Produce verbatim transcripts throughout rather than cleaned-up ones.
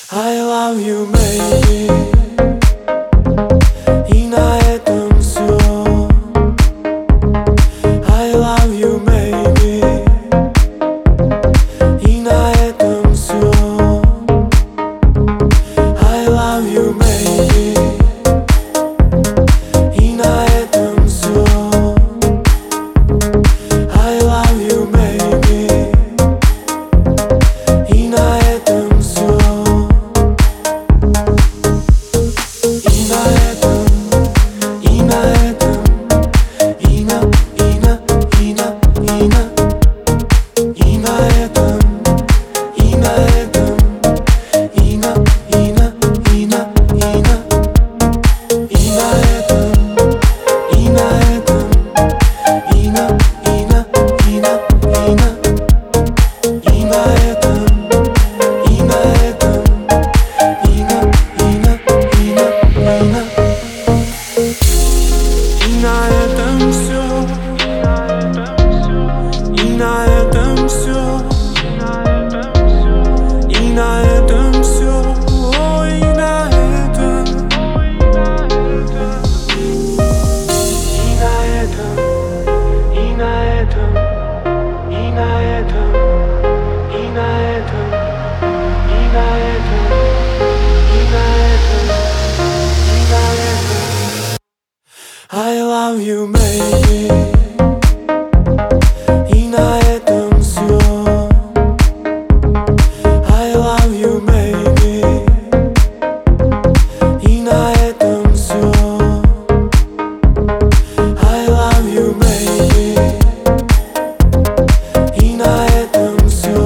I love you, baby. И на этом всё. I love you, baby. И на этом всё. I love you, baby. И на этом всё. I love you, baby. И на этом всё. I love you, baby. И на этом всё. I love you, baby. И на этом всё. I love you, baby. И на этом всё.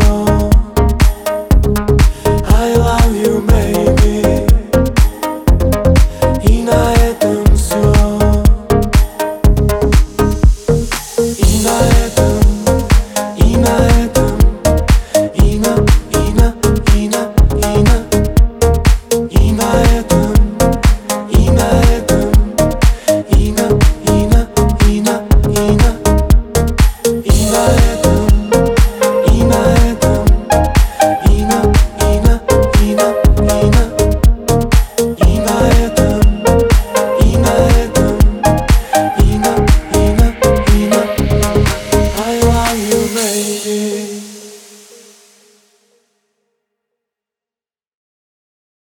I love you, baby. И на этом всё. И на этом